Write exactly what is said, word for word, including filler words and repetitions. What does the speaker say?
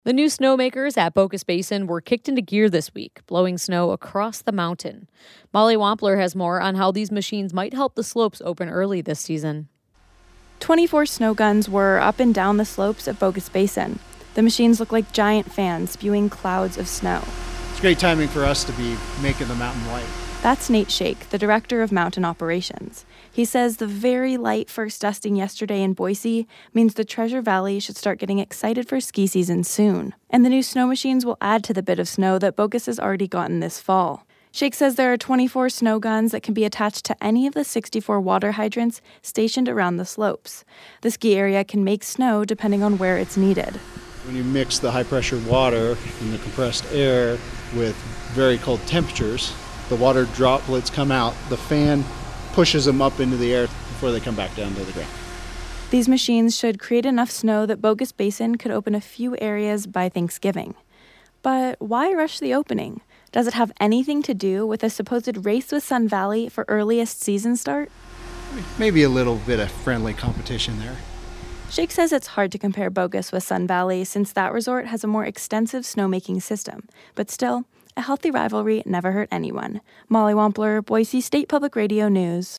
The new snowmakers at Bocas Basin were kicked into gear this week, blowing snow across the mountain. Molly Wampler has more on how these machines might help the slopes open early this season. twenty-four snow guns were up and down the slopes at Bocas Basin. The machines look like giant fans spewing clouds of snow. It's great timing for us to be making the mountain light. That's Nate Shake, the director of mountain operations. He says the very light first dusting yesterday in Boise means the Treasure Valley should start getting excited for ski season soon. And the new snow machines will add to the bit of snow that Bocas has already gotten this fall. Shake says there are twenty-four snow guns that can be attached to any of the sixty-four water hydrants stationed around the slopes. The ski area can make snow depending on where it's needed. When you mix the high-pressure water and the compressed air with very cold temperatures, the water droplets come out, the fan pushes them up into the air before they come back down to the ground. These machines should create enough snow that Bocas Basin could open a few areas by Thanksgiving. But why rush the opening? Does it have anything to do with a supposed race with Sun Valley for earliest season start? Maybe a little bit of friendly competition there. Shake says it's hard to compare Bocas with Sun Valley since that resort has a more extensive snowmaking system. But still, a healthy rivalry never hurt anyone. Molly Wampler, Boise State Public Radio News.